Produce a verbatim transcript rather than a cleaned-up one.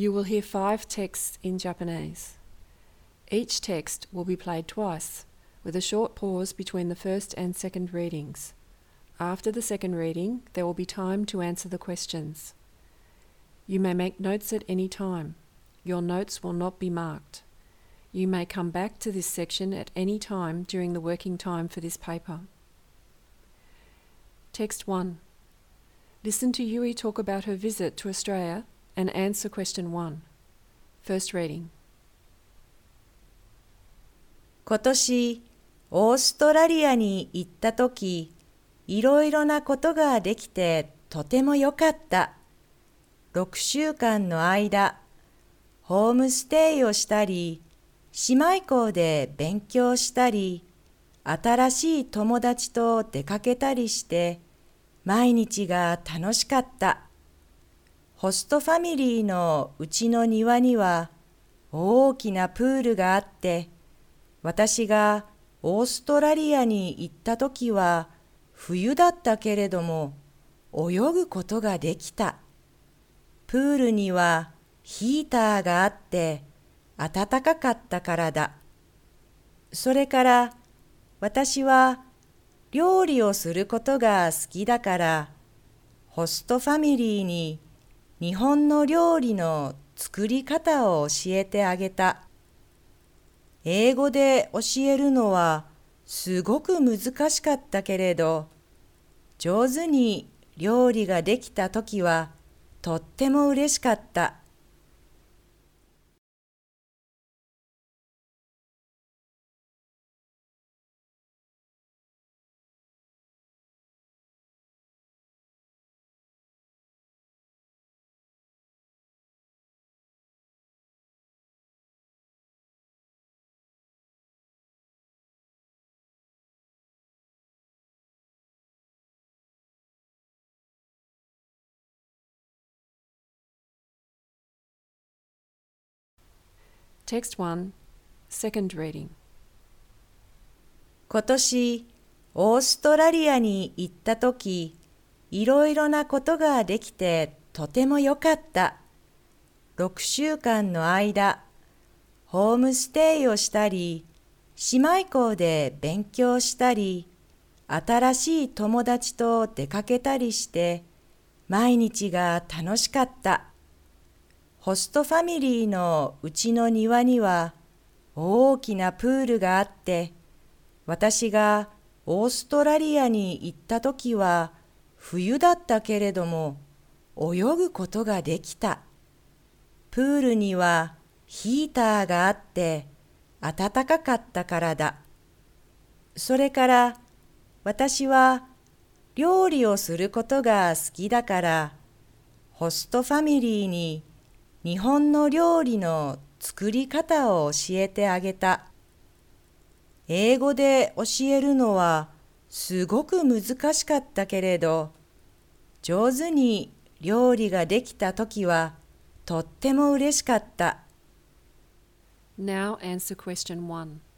You will hear five texts in Japanese. Each text will be played twice, with a short pause between the first and second readings. After the second reading, there will be time to answer the questions. You may make notes at any time. Your notes will not be marked. You may come back to this section at any time during the working time for this paper. Text one. Listen to Yui talk about her visit to Australia and answer question one. First reading. 今年、オーストラリアに行ったとき、いろいろなことができてとても良かった。ろくしゅうかんの間、ホームステイをしたり、姉妹校で勉強したり、新しい友達と出かけたりして、毎日が楽しかった。ホストファミリーのうちの庭には大きなプールがあって、私がオーストラリアに行ったときは冬だったけれども泳ぐことができた。プールにはヒーターがあって暖かかったからだ。それから私は料理をすることが好きだからホストファミリーに日本の料理の作り方を教えてあげた。英語で教えるのはすごく難しかったけれど、上手に料理ができたときはとっても嬉しかった。 Text one. Second reading. 今年、オーストラリアに行ったとき、いろいろなことができてとても良かった。ろくしゅうかんの間、ホームステイをしたり、姉妹校で勉強したり、新しい友達と出かけたりして、毎日が楽しかった。ホストファミリーのうちの庭には大きなプールがあって、私がオーストラリアに行ったときは冬だったけれども泳ぐことができた。プールにはヒーターがあって暖かかったからだ。それから私は料理をすることが好きだからホストファミリーに日本の料理の作り方を教えてあげた。英語で教えるのはすごく難しかったけれど、上手に料理ができたときはとっても嬉しかった。 Now answer question one.